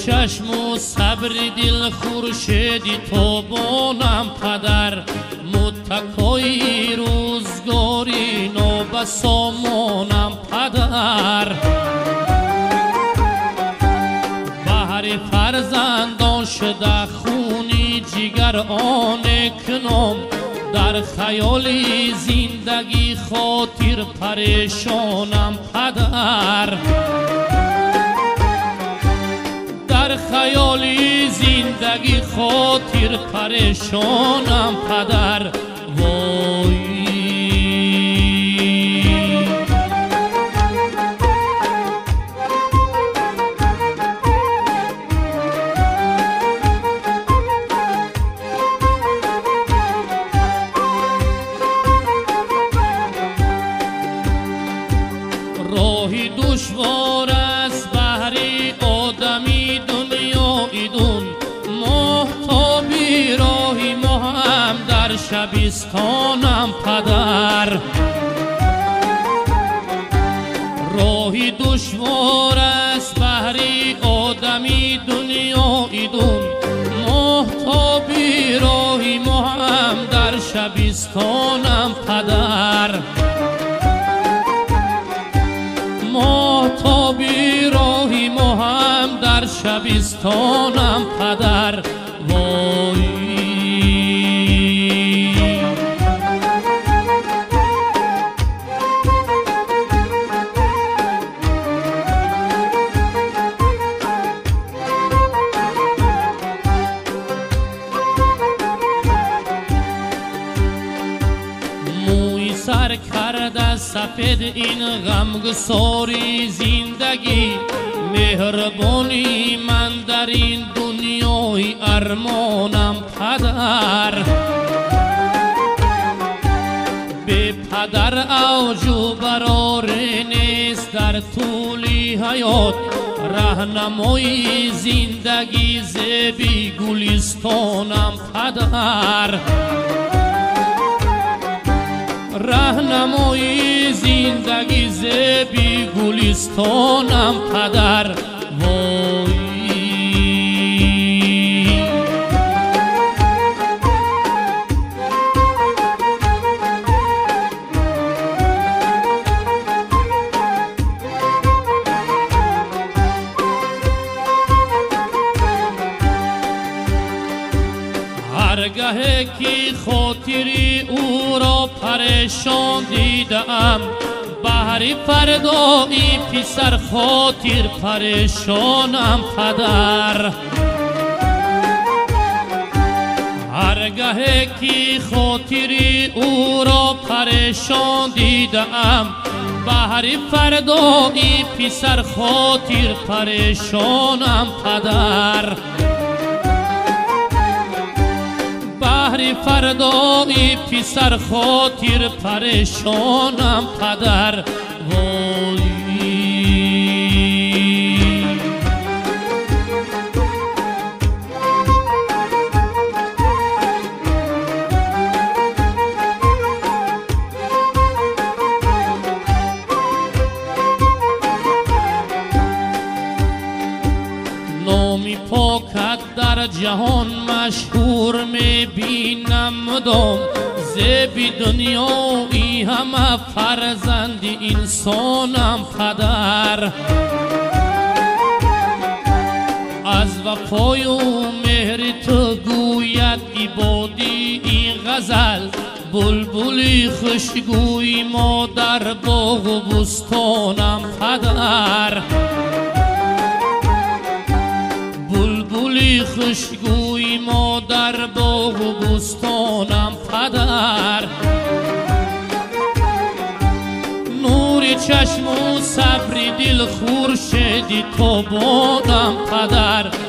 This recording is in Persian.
چشم و صبر دل خورشیدی تابانم پدر، متکای روزگاری نوبسامانم پدر. بهر فرزندان شده خونی جگر آن کنم، در خیالی زندگی خاطر پریشانم پدر. در خیالی زندگی خاطر پریشانم پدر. وای راهی دشوار است بهری آدمی دنیا ایدون، محتابی راهی مهم در شبستانم پدر. راهی دشوار است بهری آدمی دنیا ایدون، محتابی راهی مهم در شبستانم پدر. ماهتابی راهی مهم در شبستانم پدر. وای موی سر کرده سفید این غمگساری زندگی، مهربانی من در این دنیای ارمانم پدر. به پدر اوج و برار نیست در طول حیات، راهنمای زندگی زیبی گلستانم پدر. راهنمای زندگی زیبی گلستانم پدر. وای هرگاه که خاطری او را پریشان دیدم، بهر فردایی پسر خاطر پریشانم پدر. هرگاه که خاطری او را پریشان دیدم، بهر فردایی پسر خاطر پریشانم پدر. بهر فردای پسر خاطر پریشانم پدر. وای نامی پاکت در جهان مشهور می بینم مدام، زیبی دنیایی همه فرزند انسانم پدر. از وفای و مهر تو گوید عبادی این غزل، بلبلی خوشگوی ما در باغ و بستانم پدر. بلبلی خوشگوی ما در باغ و بستانم پدر. نور چشم و صبر دل خورشیدی تابانم پدر.